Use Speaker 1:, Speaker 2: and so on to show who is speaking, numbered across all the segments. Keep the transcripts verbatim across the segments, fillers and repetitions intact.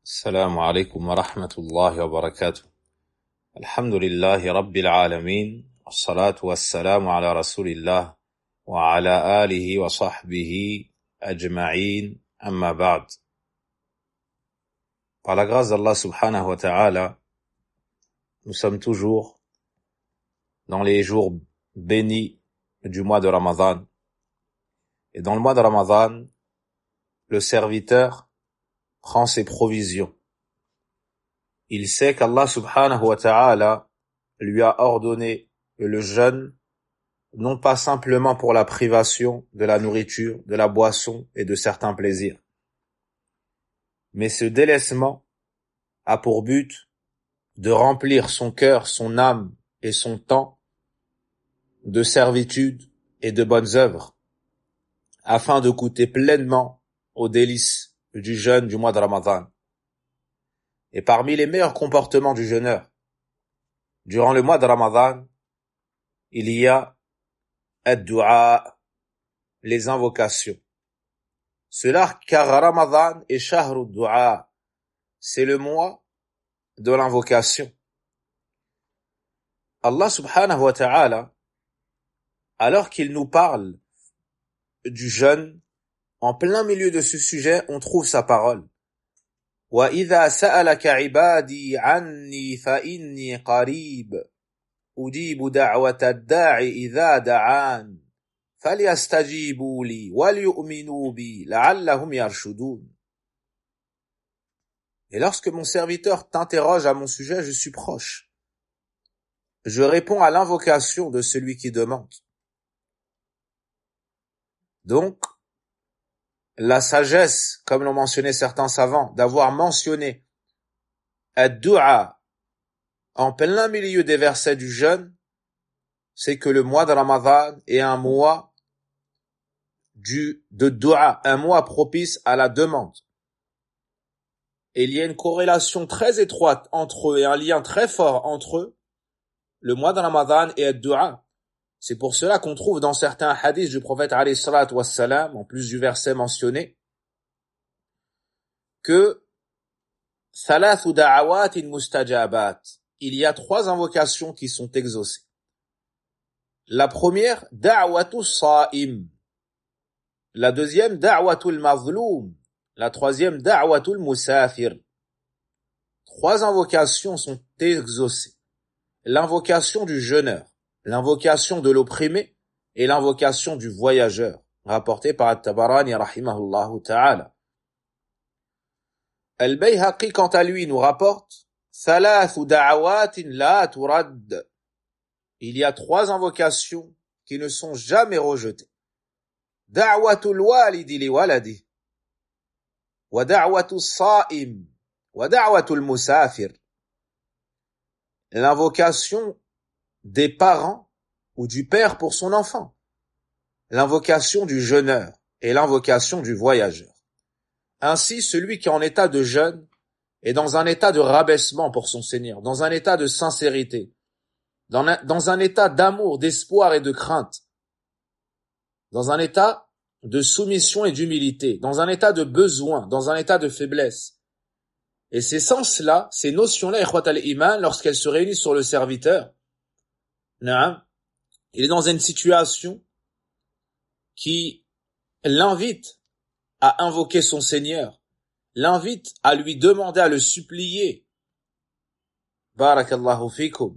Speaker 1: السلام عليكم ورحمة الله وبركاته. الحمد لله رب العالمين، والصلاة والسلام على رسول الله وعلى آله وصحبه أجمعين. أما بعد. Par la grâce d'Allah subhanahu wa ta'ala, nous sommes toujours dans les jours bénis du mois de Ramadan. Et dans le mois de Ramadan, le serviteur prend ses provisions. Il sait qu'Allah subhanahu wa ta'ala lui a ordonné le jeûne, non pas simplement pour la privation de la nourriture, de la boisson et de certains plaisirs. Mais ce délaissement a pour but de remplir son cœur, son âme et son temps de servitude et de bonnes œuvres, afin de goûter pleinement aux délices du jeûne du mois de Ramadan. Et parmi les meilleurs comportements du jeûneur, durant le mois de Ramadan, il y a ad-du'a, les invocations. Cela car Ramadan est shahru du'a, c'est le mois de l'invocation. Allah subhanahu wa ta'ala, alors qu'il nous parle du jeûne, en plein milieu de ce sujet, on trouve sa parole. وَإِذَا سَأَلَكَ عِبَادِي عَنِّي فَإِنِّي قَرِيبٌ أُجِيبُ دَعْوَةَ الدَّاعِ إِذَا دَعَانِ فَلْيَسْتَجِيبُوا لِي وَلْيُؤْمِنُوا بِي لَعَلَّهُمْ يَرْشُدُونَ. Et lorsque mon serviteur t'interroge à mon sujet, je suis proche. Je réponds à l'invocation de celui qui demande. Donc, la sagesse, comme l'ont mentionné certains savants, d'avoir mentionné ad-du'a en plein milieu des versets du jeûne, c'est que le mois de Ramadan est un mois du, de du'a, un mois propice à la demande. Et il y a une corrélation très étroite entre eux et un lien très fort entre eux, le mois de Ramadan et ad-du'a. C'est pour cela qu'on trouve dans certains hadiths du prophète alayhi salatu wassalam, en plus du verset mentionné, que thalathu da'awatin mustajabat, il y a trois invocations qui sont exaucées. La première, da'watu sa'im. La deuxième, da'watu al-mazloum. La troisième, da'watu al-musafir. Trois invocations sont exaucées. L'invocation du jeûneur, l'invocation de l'opprimé et l'invocation du voyageur, rapporté par At-Tabarani rahimahullahu ta'ala. Al-Bayhaqi, quant à lui, nous rapporte thalathu da'awatin la turad. Il y a trois invocations qui ne sont jamais rejetées. Da'watul walidi li waladi, wa da'watul sa'im, wa da'watul musafir. L'invocation des parents ou du père pour son enfant, l'invocation du jeûneur et l'invocation du voyageur. Ainsi, celui qui est en état de jeûne est dans un état de rabaissement pour son Seigneur, dans un état de sincérité, dans un, dans un état d'amour, d'espoir et de crainte, dans un état de soumission et d'humilité, dans un état de besoin, dans un état de faiblesse. Et ces sens-là, ces notions-là, ikhwat al-iman, lorsqu'elles se réunissent sur le serviteur, Naam, il est dans une situation qui l'invite à invoquer son Seigneur, l'invite à lui demander, à le supplier. Barakallahu fikum.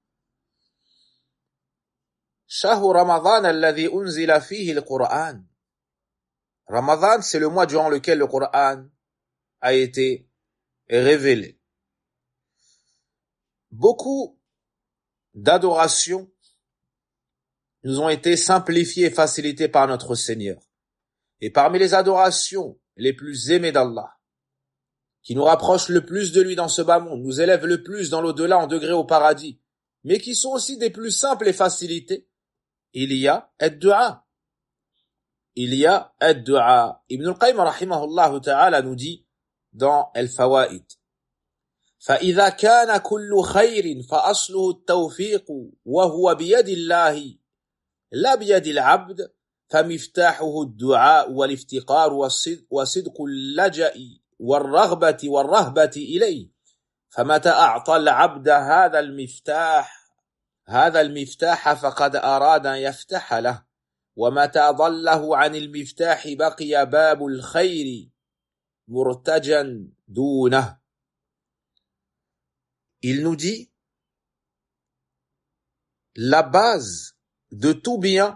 Speaker 1: Shahru Ramadan alladhi unzila fihi al-Qur'an. Ramadan, c'est le mois durant lequel le Qur'an a été révélé. Beaucoup d'adorations nous ont été simplifiées et facilitées par notre Seigneur. Et parmi les adorations les plus aimées d'Allah, qui nous rapprochent le plus de lui dans ce bas monde, nous élèvent le plus dans l'au-delà en degré au paradis, mais qui sont aussi des plus simples et facilitées, il y a ad-du'a. Il y a ad-du'a. Ibn al-Qayyim rahimahullah ta'ala nous dit dans Al-Fawaid, فإذا كان كل خير فأصله التوفيق وهو بيد الله لا بيد العبد فمفتاحه الدعاء والافتقار وصدق اللجأ والرغبة والرهبة إليه فمتى أعطى العبد هذا المفتاح هذا المفتاح فقد أراد أن يفتح له ومتى ضله عن المفتاح بقي باب الخير مرتجا دونه. Il nous dit, la base de tout bien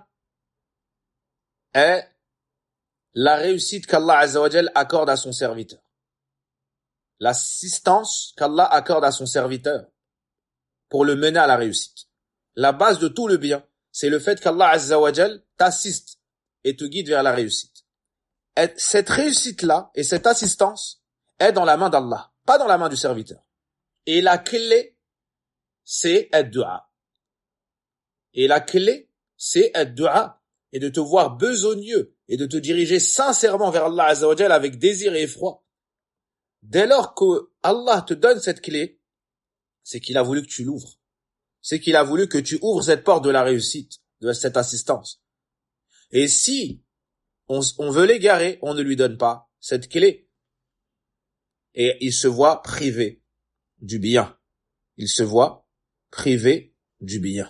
Speaker 1: est la réussite qu'Allah Azza wa Jal accorde à son serviteur. L'assistance qu'Allah accorde à son serviteur pour le mener à la réussite. La base de tout le bien, c'est le fait qu'Allah Azza wa Jal t'assiste et te guide vers la réussite. Et cette réussite-là et cette assistance est dans la main d'Allah, pas dans la main du serviteur. Et la clé, c'est ad-du'a. Et la clé, c'est ad-du'a. Et de te voir besogneux et de te diriger sincèrement vers Allah Azza wa Jal avec désir et effroi. Dès lors que Allah te donne cette clé, c'est qu'il a voulu que tu l'ouvres. C'est qu'il a voulu que tu ouvres cette porte de la réussite, de cette assistance. Et si on, on veut l'égarer, on ne lui donne pas cette clé. Et il se voit privé du bien. Il se voit privé du bien.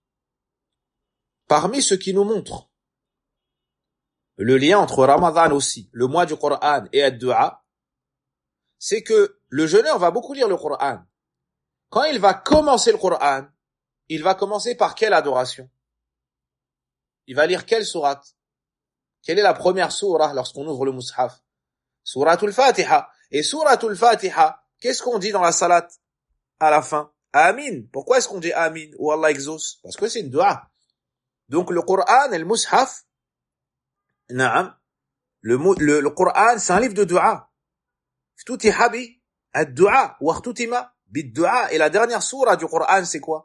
Speaker 1: Parmi ce qui nous montre le lien entre Ramadan aussi, le mois du Coran et ad-du'a, c'est que le jeûneur va beaucoup lire le Coran. Quand il va commencer le Coran, il va commencer par quelle adoration? Il va lire quelle sourate? Quelle est la première sourate lorsqu'on ouvre le mushaf? Souratul Fatiha. Et Souratul Fatiha, qu'est-ce qu'on dit dans la salat à la fin? Amin. Pourquoi est-ce qu'on dit Amin ou Allah exauce? Parce que c'est une dua. Donc le Coran et le mushaf, na'am, le, le, le Coran c'est un livre de dua. Ftutiha bi ad-dua wa khtutima bid-dua. Et la dernière sourate du Coran c'est quoi?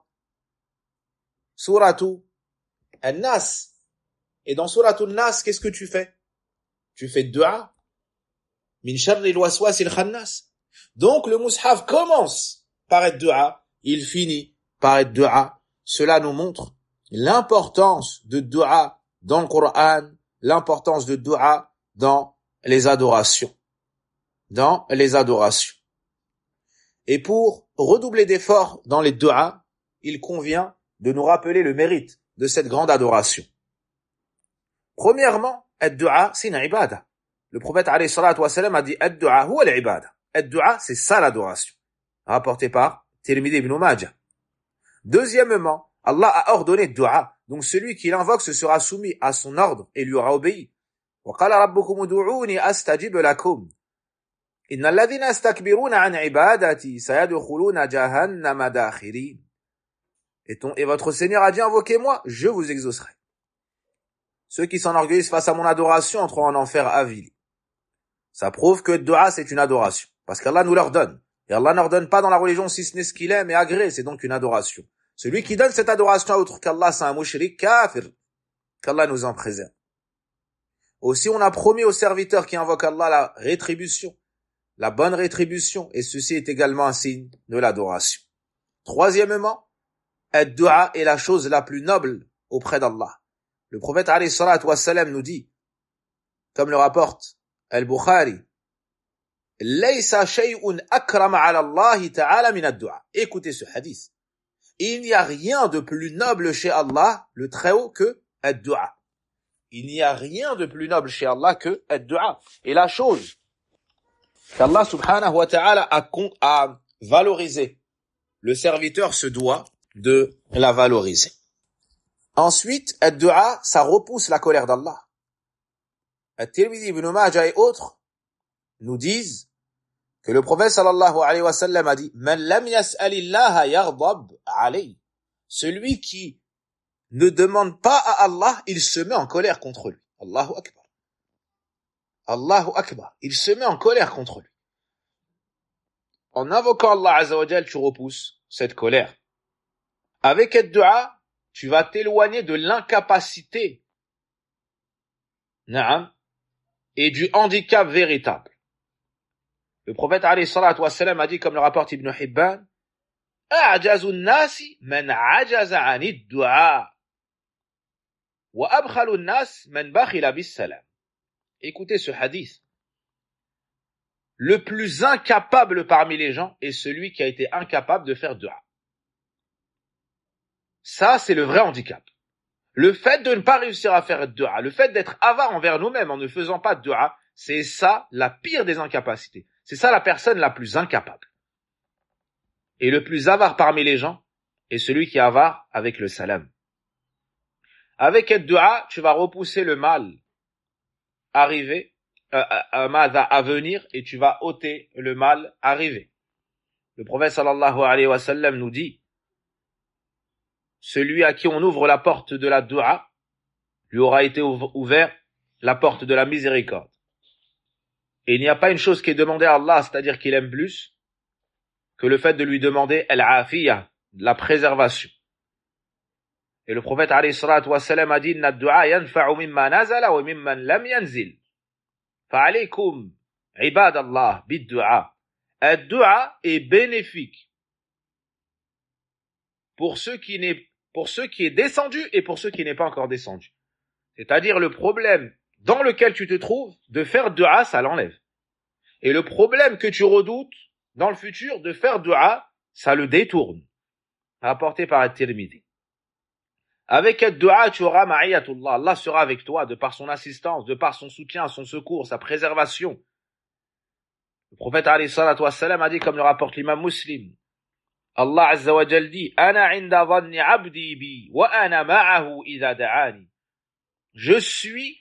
Speaker 1: Souratu An-Nas. Et dans Souratul Nas, qu'est-ce que tu fais? Tu fais dua. Min sharri al-waswas al-khannas. Donc le mushaf commence par être dua, il finit par être dua. Cela nous montre l'importance de dua dans le Coran, l'importance de dua dans les adorations. Dans les adorations. Et pour redoubler d'efforts dans les du'a, il convient de nous rappeler le mérite de cette grande adoration. Premièrement, ad-du'a, c'est une ibada. Le prophète alayhi salatu wa salam a dit ad-du'a huwa al-ibada. Ad-du'a, c'est ça l'adoration. Rapporté par Tirmidhi ibn Majah. Deuxièmement, Allah a ordonné du'a. Donc celui qui l'invoque se sera soumis à son ordre et lui aura obéi. Wa qala rabbukum ud'uuni astajib lakum. Innal ladhina yastakbiruna an ibadati sayadkhuluna jahannama dakhirin. Et, ton, et votre Seigneur a dit, invoquez-moi, je vous exaucerai. Ceux qui s'enorgueillissent face à mon adoration entreront en enfer avilis. Ça prouve que dua c'est une adoration. Parce qu'Allah nous l'ordonne. Et Allah n'ordonne pas dans la religion si ce n'est ce qu'il aime et agrée, c'est donc une adoration. Celui qui donne cette adoration à autre qu'Allah, c'est un mushrik kafir. Qu'Allah nous en préserve. Aussi, on a promis aux serviteurs qui invoquent Allah la rétribution, la bonne rétribution, et ceci est également un signe de l'adoration. Troisièmement, ad-du'a est la chose la plus noble auprès d'Allah. Le prophète alayhi salatu wa salam nous dit, comme le rapporte Al-Bukhari, Laysa shay'un akrama ala Allah ta'ala min ad-du'a. Écoutez ce hadith. Il n'y a rien de plus noble chez Allah, le Très-Haut, que ad-du'a. Il n'y a rien de plus noble chez Allah que ad-du'a. Et la chose qu'Allah subhanahu wa ta'ala a, a valorisé, le serviteur se doit de la valoriser. Ensuite, ad-du'a, ça repousse la colère d'Allah. At-Tirmidhi ibn Majah et autres nous disent que le prophète sallallahu alayhi wa sallam a dit Man lam yas'alillaha yaghdab alayhi. Celui qui ne demande pas à Allah, il se met en colère contre lui. Allahu akbar. Allahu akbar. Il se met en colère contre lui. En invoquant Allah azza wa jal, tu repousses cette colère. Avec ad-du'a, tu vas t'éloigner de l'incapacité, na'am, et du handicap véritable. Le prophète alayhi salatu wa salam a dit, comme le rapporte Ibn Hibban, A'jazu an-nasi man ajaza 'ani ad-du'a wa abkhalu an-nas man bakhila bis-salam. Écoutez ce hadith. le plus incapable parmi les gens est celui qui a été incapable de faire dua. Ça, c'est le vrai handicap. Le fait de ne pas réussir à faire dua, le fait d'être avare envers nous-mêmes en ne faisant pas de dua, c'est ça la pire des incapacités. C'est ça la personne la plus incapable. Et le plus avare parmi les gens est celui qui est avare avec le salam. Avec le dua, tu vas repousser le mal arrivé, euh, un mal à venir, et tu vas ôter le mal arrivé. Le prophète sallallahu alayhi wa sallam nous dit, celui à qui on ouvre la porte de la dua, lui aura été ouvert la porte de la miséricorde. Et il n'y a pas une chose qui est demandée à Allah, c'est-à-dire qu'il aime plus, que le fait de lui demander al-afiyah, la préservation. Et le prophète alayhi salatu wa sallam a dit, inna ad-du'a yanfa'u mimma nazala wa mimman lam yanzil. Fa'alaykum ibadallah bid-du'a. Ad-du'a est bénéfique pour ceux qui n'est pour ceux qui est descendu et pour ceux qui n'est pas encore descendu. C'est-à-dire le problème dans lequel tu te trouves, de faire dua, ça l'enlève. Et le problème que tu redoutes dans le futur, de faire dua, ça le détourne. Rapporté par At-Tirmidhi. Avec ad-dua, tu auras ma'iyatullah. Allah sera avec toi de par son assistance, de par son soutien, son secours, sa préservation. Le prophète alayhi salatu wassalam a dit, comme le rapporte l'imam Muslim, Allah azza wa jal dit, ana inda dhanni abdi bi wa ana ma'ahu idha da'ani. Je suis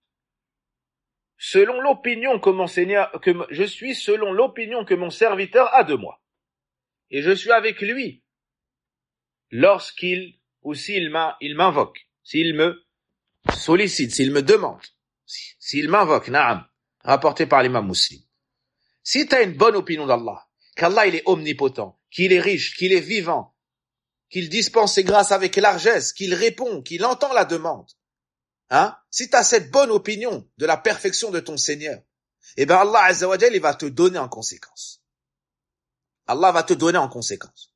Speaker 1: selon l'opinion que mon Seigneur, que je suis selon l'opinion que mon serviteur a de moi. Et je suis avec lui lorsqu'il ou s'il m'invoque, s'il me sollicite, s'il me demande, s'il m'invoque, na'am, rapporté par l'imam Muslim. Si tu as une bonne opinion d'Allah, qu'Allah il est omnipotent, qu'il est riche, qu'il est vivant, qu'il dispense ses grâces avec largesse, qu'il répond, qu'il entend la demande, hein, si tu as cette bonne opinion de la perfection de ton Seigneur, eh ben Allah Azza wa Jal, il va te donner en conséquence. Allah va te donner en conséquence.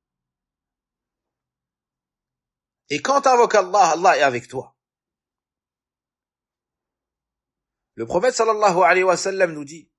Speaker 1: Et quand tu invoques Allah, Allah est avec toi. Le prophète sallallahu alayhi wa sallam nous dit,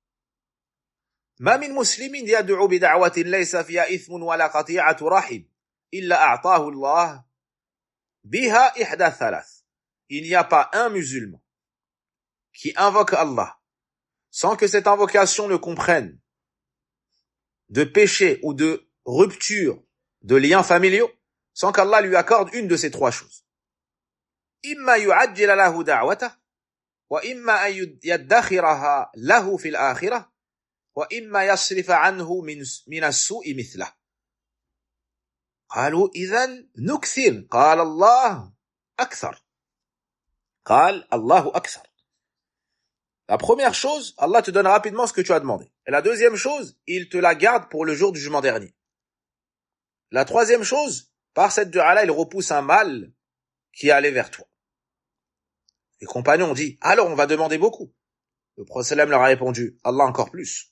Speaker 1: ما من مسلم يدعو بدعوة ليس فيها إثم ولا قطيعة رحم إلا أعطاه الله بها إحدى ثلاث. Il n'y a pas un musulman qui invoque Allah sans que cette invocation ne comprenne de péché ou de rupture de liens familiaux, sans qu'Allah lui accorde une de ces trois choses. إما يعجل له دعوته وإما أن يدخرها له في الآخرة وإما يصرف عنه من من السوء مثله. قالوا إذن نكثر. قال الله أكثر. قال الله أكثر. La première chose, Allah te donne rapidement ce que tu as demandé. Et la deuxième chose, il te la garde pour le jour du jugement dernier. La troisième chose, par cette dua-là, il repousse un mal qui est allé vers toi. Les compagnons ont dit, alors on va demander beaucoup. Le prophète leur a répondu, Allah encore plus.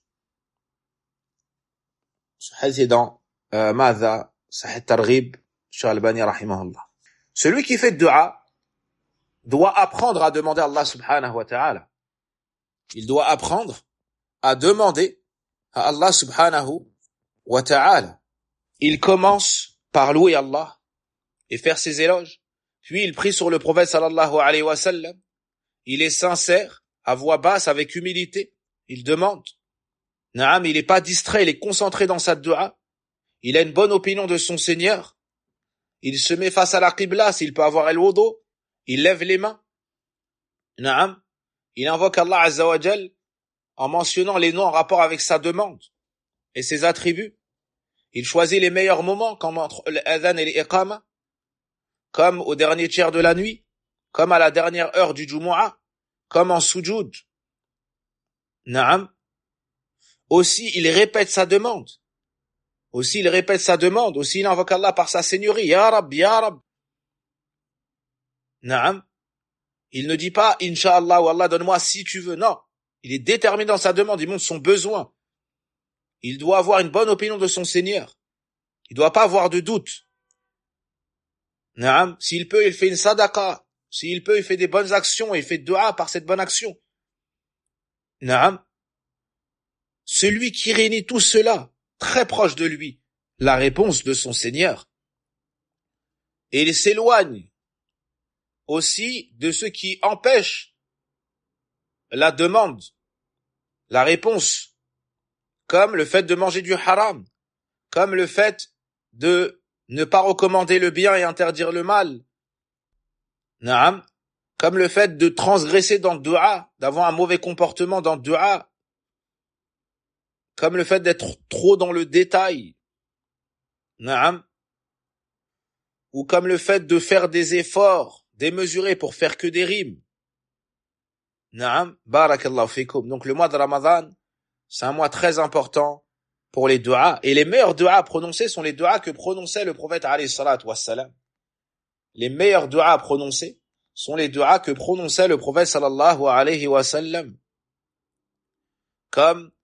Speaker 1: Ce hadith est dans euh, Madha, Sahih Targhib, Cheikh Albani rahimahullah. Celui qui fait dua doit apprendre à demander à Allah subhanahu wa ta'ala. Il doit apprendre à demander à Allah subhanahu wa ta'ala. Il commence par louer Allah et faire ses éloges. Puis il prie sur le prophète sallallahu alayhi wa sallam. Il est sincère, à voix basse, avec humilité. Il demande. Naam, il n'est pas distrait, il est concentré dans sa dua. Il a une bonne opinion de son Seigneur. Il se met face à la qibla, s'il peut avoir el wudu. Il lève les mains. Naam. Il invoque Allah Azza wa Jal en mentionnant les noms en rapport avec sa demande et ses attributs. Il choisit les meilleurs moments comme entre l'adhan et l'iqama, comme au dernier tiers de la nuit, comme à la dernière heure du Jumu'ah, comme en sujoud. Naam. Aussi, il répète sa demande. Aussi, il répète sa demande. Aussi, il invoque Allah par sa seigneurie. Ya Rab, Ya Rab. Naam. Il ne dit pas, Inch'Allah, ou Allah, donne-moi si tu veux. Non. Il est déterminé dans sa demande. Il montre son besoin. Il doit avoir une bonne opinion de son Seigneur. Il ne doit pas avoir de doute. Naam. S'il peut, il fait une sadaqa. S'il peut, il fait des bonnes actions. Il fait dua par cette bonne action. Naam. celui qui réunit tout cela, très proche de lui, la réponse de son Seigneur. Et il s'éloigne aussi de ce qui empêche la demande, la réponse, comme le fait de manger du haram, comme le fait de ne pas recommander le bien et interdire le mal, Naam, comme le fait de transgresser dans le dua, d'avoir un mauvais comportement dans le dua, comme le fait d'être trop dans le détail, Naam, ou comme le fait de faire des efforts démesurés pour faire que des rimes. Naam, barakallahu fikum. Donc le mois de Ramadan, c'est un mois très important pour les duas, et les meilleurs duas prononcés sont les duas que prononçait le prophète alayhi salatu wassalam. Les meilleurs duas prononcés sont les duas que prononçait le prophète sallallahu alayhi wa sallam. Comme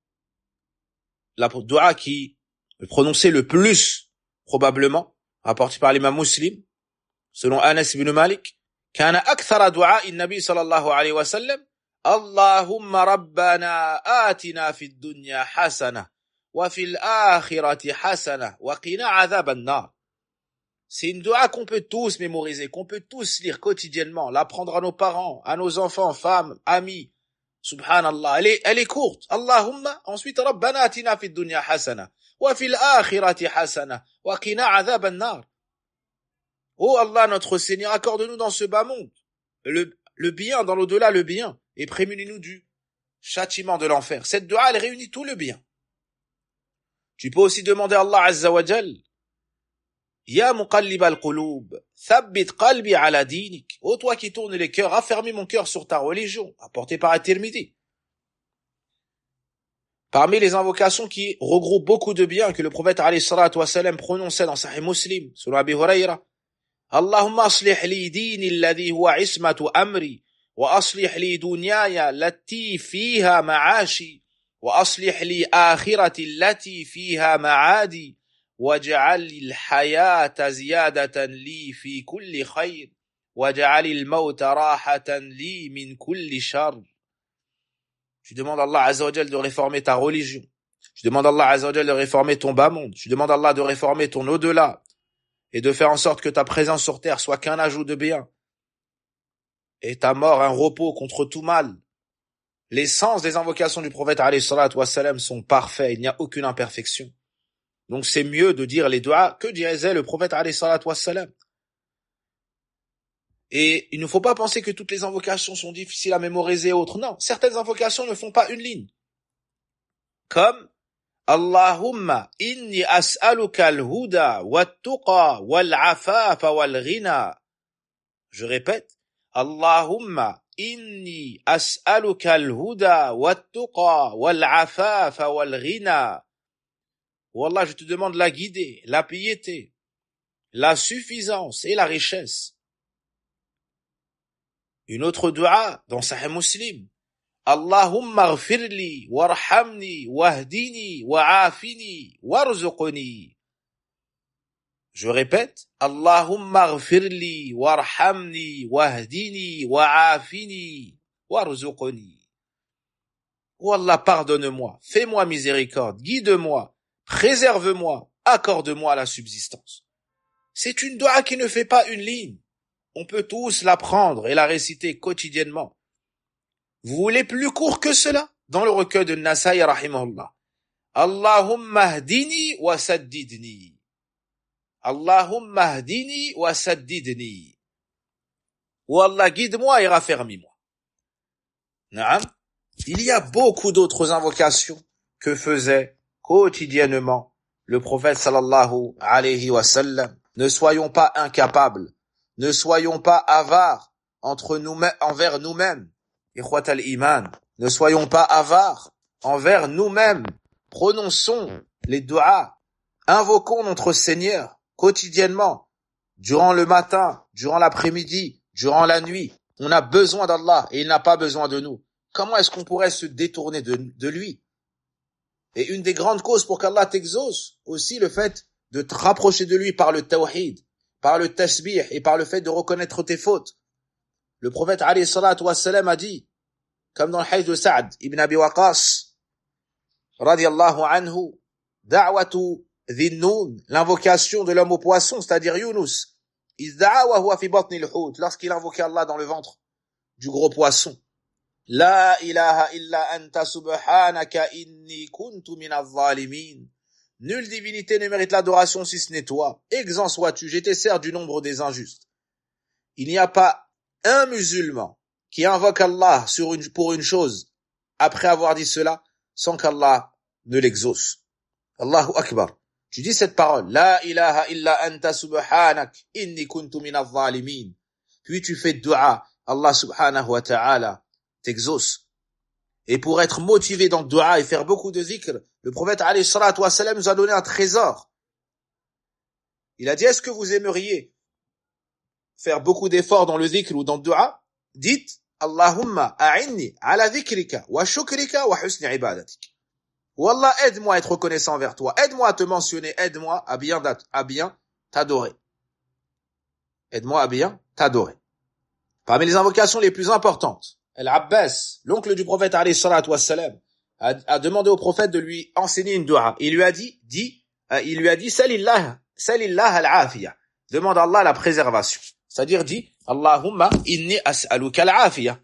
Speaker 1: la dua qui est prononcée le plus, probablement, rapportée par l'imam Muslim, selon Anas ibn Malik, كان أكثر دعاء النبي صلى الله عليه وسلم اللهم ربنا آتنا في الدنيا حسنة وفي الآخرة حسنة وقنا عذاب النار. C'est une dua qu'on peut tous mémoriser, qu'on peut tous lire quotidiennement, l'apprendre à nos parents, à nos enfants, femmes, amis. Subhanallah, elle est, elle est courte. Allahumma, ensuite, Rabbana atina fid dunya hasana, wa fil akhirati hasana, wa qina adhab an-nar. Oh Allah, notre Seigneur, accorde-nous dans ce bas monde le, le bien, dans l'au-delà le bien, et prémunez-nous du châtiment de l'enfer. Cette dua, elle réunit tout le bien. Tu peux aussi demander à Allah Azza wa Jal, Ya muqallib al-qulub, thabbit qalbi ala dinik. Ô toi qui tournes les cœurs, affermis mon cœur sur ta religion, apportée par At-Tirmidhi. Parmi les invocations qui regroupent beaucoup de biens que le prophète alayhi salatu wassalam prononçait dans Sahih Muslim, selon Abi Hurayra, Allahumma aslih li dini alladhi huwa ismatu amri, wa aslih li dunyaya allati fiha ma'ashi, wa aslih li akhirati allati fiha ma'adi. واجعل الحياة زيادة لي في كل خير واجعل الموت راحة لي من كل شر. Tu demandes à Allah Azza wa Jal de réformer ta religion. Tu demandes à Allah Azza wa Jal de réformer ton bas monde. Tu demandes à Allah de réformer ton au-delà et de faire en sorte que ta présence sur terre soit qu'un ajout de bien et ta mort un repos contre tout mal. Les sens des invocations du prophète alayhi salatu wassalam sont parfaits, il n'y a aucune imperfection. Donc c'est mieux de dire les duas que disait le prophète alayhi salatu wassalam. Et il ne faut pas penser que toutes les invocations sont difficiles à mémoriser et autres. Non, certaines invocations ne font pas une ligne. Comme Allahumma inni as'aluka al-huda wat-tuqa wal-afafa wal-ghina. Je répète, Allahumma inni as'aluka al-huda wat-tuqa wal-afafa wal-ghina. Oh Allah, je te demande la guidée, la piété, la suffisance et la richesse. Une autre dua dans Sahih Muslim. Allahumma ghfirli warhamni wahdini wa'afini warzuqni. Je répète. Allahumma ghfirli warhamni wahdini wa'afini warzuqni. Oh Allah, pardonne-moi, fais-moi miséricorde, guide-moi, préserve-moi, accorde-moi la subsistance. C'est une dua qui ne fait pas une ligne. On peut tous l'apprendre et la réciter quotidiennement. Vous voulez plus court que cela? Dans le recueil de Nasaï rahimahullah. Allahumma hdini wa saddidni. Allahumma hdini wa saddidni. Oh Allah, guide-moi et raffermis-moi. Naam. Il y a beaucoup d'autres invocations que faisait quotidiennement le prophète sallallahu alayhi wa sallam. Ne soyons pas incapables, ne soyons pas avares entre nous, envers nous-mêmes. Ikhwat al-iman, ne soyons pas avares envers nous-mêmes. Prononçons les duas, invoquons notre Seigneur quotidiennement, durant le matin, durant l'après-midi, durant la nuit. On a besoin d'Allah et il n'a pas besoin de nous. Comment est-ce qu'on pourrait se détourner de, de lui? Et une des grandes causes pour qu'Allah t'exauce, aussi le fait de te rapprocher de lui par le tawhid, par le tasbih et par le fait de reconnaître tes fautes. Le prophète alayhi salatu wassalam a dit, comme dans le hadith de Sa'd ibn Abi Waqqas, radiallahu anhu, da'watu dhinnun, l'invocation de l'homme au poisson, c'est-à-dire Yunus, izda'a wa huwa fi batni al-hut, lorsqu'il invoquait Allah dans le ventre du gros poisson. La ilaha illa anta subhanaka inni kuntu min adh-dhalimin. Nulle divinité ne mérite l'adoration si ce n'est toi. Exempt sois-tu, j'étais certes du nombre des injustes. Il n'y a pas un musulman qui invoque Allah sur une, pour une chose après avoir dit cela sans qu'Allah ne l'exauce. Allahu Akbar. Tu dis cette parole, La ilaha illa anta subhanak inni kuntu min adh-dhalimin. Puis tu fais dua, Allah subhanahu wa ta'ala t'exauce. Et pour être motivé dans le dua et faire beaucoup de zikr, le prophète alayhi salatu wa salam nous a donné un trésor. Il a dit, est-ce que vous aimeriez faire beaucoup d'efforts dans le zikr ou dans le dua? Dites, Allahumma a'inni ala dhikrika wa shukrika wa husni ibadatik. Ou Allah, aide-moi à être reconnaissant envers toi. Aide-moi à te mentionner. Aide-moi à bien, à bien t'adorer. Aide-moi à bien t'adorer. Parmi les invocations les plus importantes, Al-Abbas, l'oncle du prophète alayhi salatu wassalam, a, a demandé au prophète de lui enseigner une dua. Il lui a dit, dit, euh, il lui a dit, Salillah, Salillah al-afiyah. Demande à Allah la préservation. C'est-à-dire, dit, Allahumma inni as'aluka al-afiyah.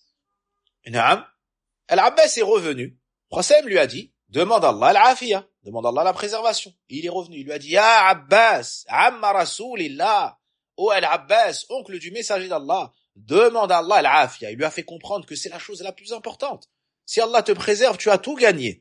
Speaker 1: Naam. Al-Abbas est revenu. Le prophète lui a dit, demande à Allah al-afiyah. Demande à Allah la préservation. Il est revenu. Il lui a dit, Ya Abbas, amma rasoulillah. Oh Al-Abbas, oncle du messager d'Allah. Demande à Allah al-afiyah. Il lui a fait comprendre que c'est la chose la plus importante. Si Allah te préserve, tu as tout gagné.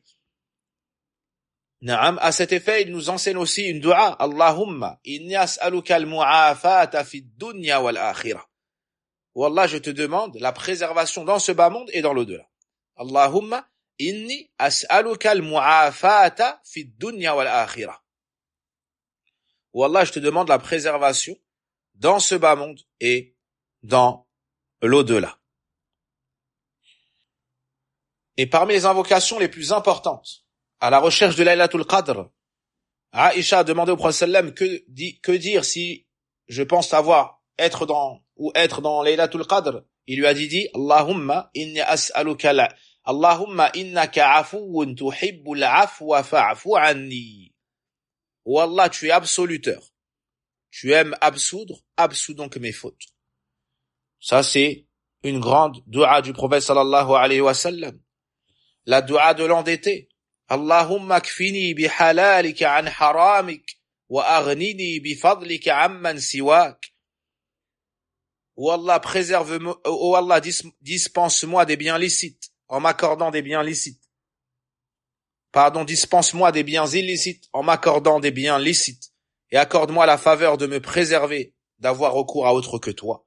Speaker 1: Naam, à cet effet, il nous enseigne aussi une dua. Allahumma, inni as'aluka al-mu'afata fi dunya wal akhirah. Oh Allah, je te demande la préservation dans ce bas monde et dans l'au-delà. Allahumma, inni as'aluka al-mu'afata fi dunya wal akhirah. Oh Allah, je te demande la préservation dans ce bas monde et dans l'au-delà. Et parmi les invocations les plus importantes, à la recherche de Laylatul Qadr, Aïcha a demandé au prophète sallam que, que dire si je pense avoir, être dans, ou être dans Laylatul Qadr. Il lui a dit, dit, Allahumma inni as'aluka la, Allahumma innaka afuwun tuhibbul afwa fa'fu anni. Oh Allah, tu es absoluteur. Tu aimes absoudre, absous donc mes fautes. Ça, c'est une grande dua du prophète sallallahu alayhi wa sallam. La dua de l'endetté. Allahumma kfini bi halalika an haramik wa aghnini bi fadlika amman siwak. Oh Allah, préserve-moi, oh Allah, dispense-moi des biens licites en m'accordant des biens licites. Pardon, dispense-moi des biens illicites en m'accordant des biens licites. Et accorde-moi la faveur de me préserver, d'avoir recours à autre que toi.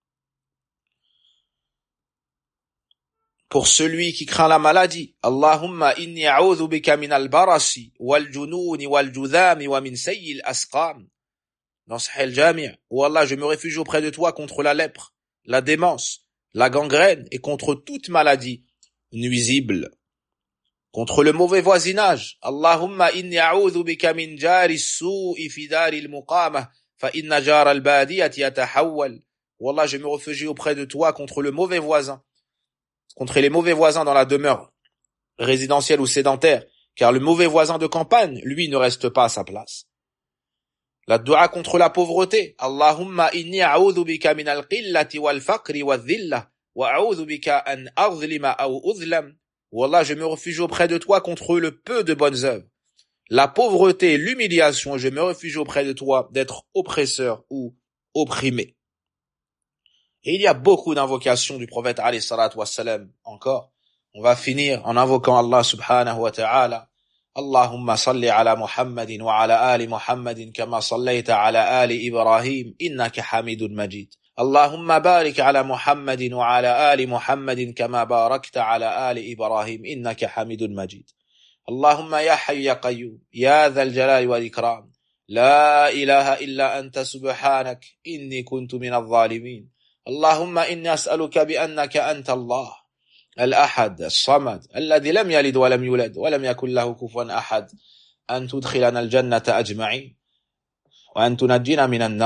Speaker 1: Pour celui qui craint la maladie, Allahumma inni a'udhu bika min al-barasi, wal-jununi, wal-judhami, wa min sayyi al-asqam. Dans Sahih al-Jami', oh Allah, je me réfugie auprès de toi contre la lèpre, la démence, la gangrène et contre toute maladie nuisible. Contre le mauvais voisinage, Allahumma inni a'udhu bika min jari as-su'i fi dari al-muqamah, fa inna jara al-badiyati yatahawwal. Oh Allah, je me réfugie auprès de toi contre le mauvais voisin, contre les mauvais voisins dans la demeure résidentielle ou sédentaire, car le mauvais voisin de campagne, lui, ne reste pas à sa place. La dua contre la pauvreté, Allahumma inni a'udhu bika min al-qillati wal-faqri wal-dhillah, wa a'udhu bika an azlima aw uzlam. Wallah, je me réfugie auprès de toi contre le peu de bonnes œuvres, la pauvreté et l'humiliation. Je me réfugie auprès de toi d'être oppresseur ou opprimé. Et il y a beaucoup d'invocations du prophète alayhi salatu wassalam encore. On va finir en invoquant Allah subhanahu wa ta'ala. Allahumma salli ala Muhammadin wa ala ali Muhammadin kama sallayta ala ali Ibrahim innaka hamidun majid. اللهم بارك على محمد وعلى آل محمد كما باركت على آل إبراهيم إنك حميد مجيد. اللهم يا حي يا قيوم يا ذا الجلال والإكرام لا إله إلا أنت سبحانك إني كنت من الظالمين. اللهم إني أسألك بأنك أنت الله الأحد الصمد الذي لم يلد ولم يولد ولم يكن له كفوا أحد أن تدخلنا الجنة أجمعين وأن تنجينا من النار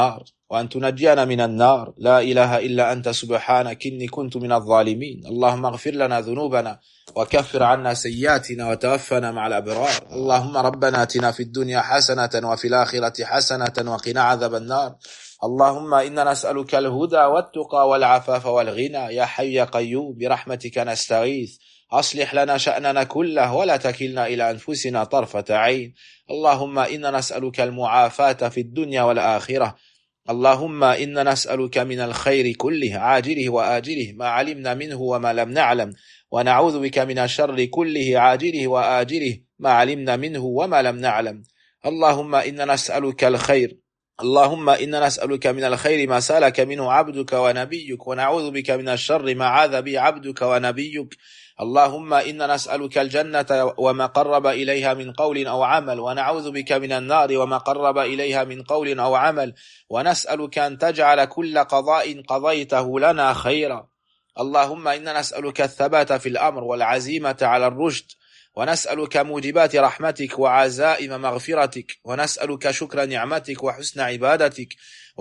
Speaker 1: وأن تنجينا من النار. لا إله إلا أنت سبحانك إني كنت من الظالمين. اللهم اغفر لنا ذنوبنا وكفر عنا سيئاتنا وتوفنا مع الأبرار. اللهم ربنا آتنا في الدنيا حسنة وفي الآخرة حسنة وقنا عذاب النار. اللهم إنا نسألك الهدى والتقى والعفاف والغنى. يا حي يا قيوم برحمتك نستغيث. أصلح لنا شأننا كله ولا تكلنا إلى أنفسنا طرفة عين. اللهم إنا نسألك المعافاة في الدنيا والآخرة. اللهم إنا نسألك من الخير كله عاجله وآجله ما علمنا منه وما لم نعلم، ونعوذ بك من الشر كله عاجله وآجله ما علمنا منه وما لم نعلم. اللهم إنا نسألك الخير اللهم إنا نسألك من الخير ما سألك منه عبدك ونبيك، ونعوذ بك من الشر ما عاذ به عبدك ونبيك. اللهم إنا نسألك الجنة وما قرب إليها من قول أو عمل، ونعوذ بك من النار وما قرب إليها من قول أو عمل، ونسألك أن تجعل كل قضاء قضيته لنا خيرا. اللهم إنا نسألك الثبات في الأمر والعزيمة على الرشد، ونسألك موجبات رحمتك وعزائم مغفرتك، ونسألك شكر نعمتك وحسن عبادتك،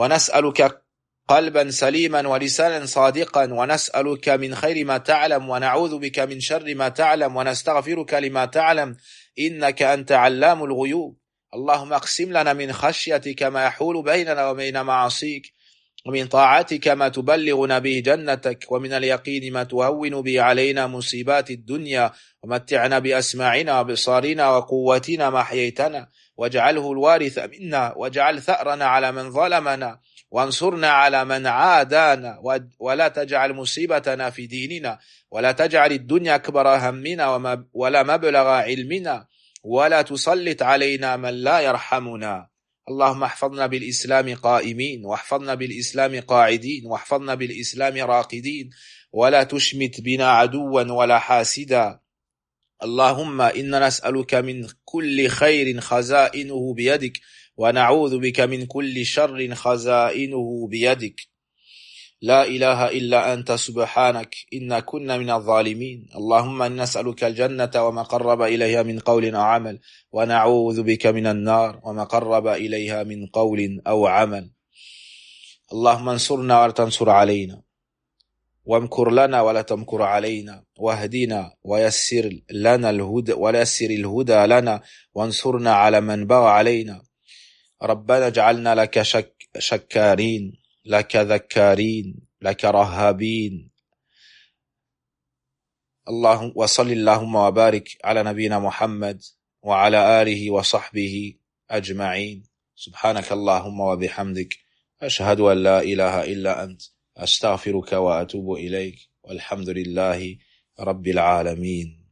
Speaker 1: ونسألك قلبا سليما ولسانا صادقا، ونسألك من خير ما تعلم ونعوذ بك من شر ما تعلم، ونستغفرك لما تعلم إنك أنت علام الغيوب. اللهم اقسم لنا من خشيتك ما يحول بيننا وبين معاصيك، ومن طاعتك ما تبلغنا به جنتك، ومن اليقين ما تهون به علينا مصيبات الدنيا، ومتعنا بأسماعنا وبصارنا وقوتنا ما حييتنا، واجعله الوارث منا، واجعل ثأرنا على من ظلمنا، وانصرنا على من عادانا، ولا تجعل مصيبتنا في ديننا، ولا تجعل الدنيا أكبر همنا ولا مبلغ علمنا، ولا تسلط علينا من لا يرحمنا. اللهم احفظنا بالإسلام قائمين، واحفظنا بالإسلام قاعدين، واحفظنا بالإسلام راقدين، ولا تشمت بنا عدوا ولا حاسدا. اللهم إنا نسألك من كل خير خزائنه بيدك، ونعوذ بك من كل شر خزائنه بيدك. لا إله إلا أنت سبحانك إنا كنا من الظالمين. اللهم إنا نسألك الجنة وما قرب إليها من قول أو عمل، ونعوذ بك من النار وما قرب إليها من قول أو عمل. اللهم انصرنا ولا تنصر علينا، وامكر لنا ولا تمكر علينا، واهدنا ويسر لنا الهدى ويسر الهدى لنا، وانصرنا على من بغى علينا. ربنا اجعلنا لك شك شكارين، لك ذكارين، لك رهابين. اللهم وصل اللهم وبارك على نبينا محمد وعلى آله وصحبه أجمعين. سبحانك اللهم وبحمدك، أشهد أن لا إله إلا أنت، أستغفرك وأتوب إليك، والحمد لله رب العالمين.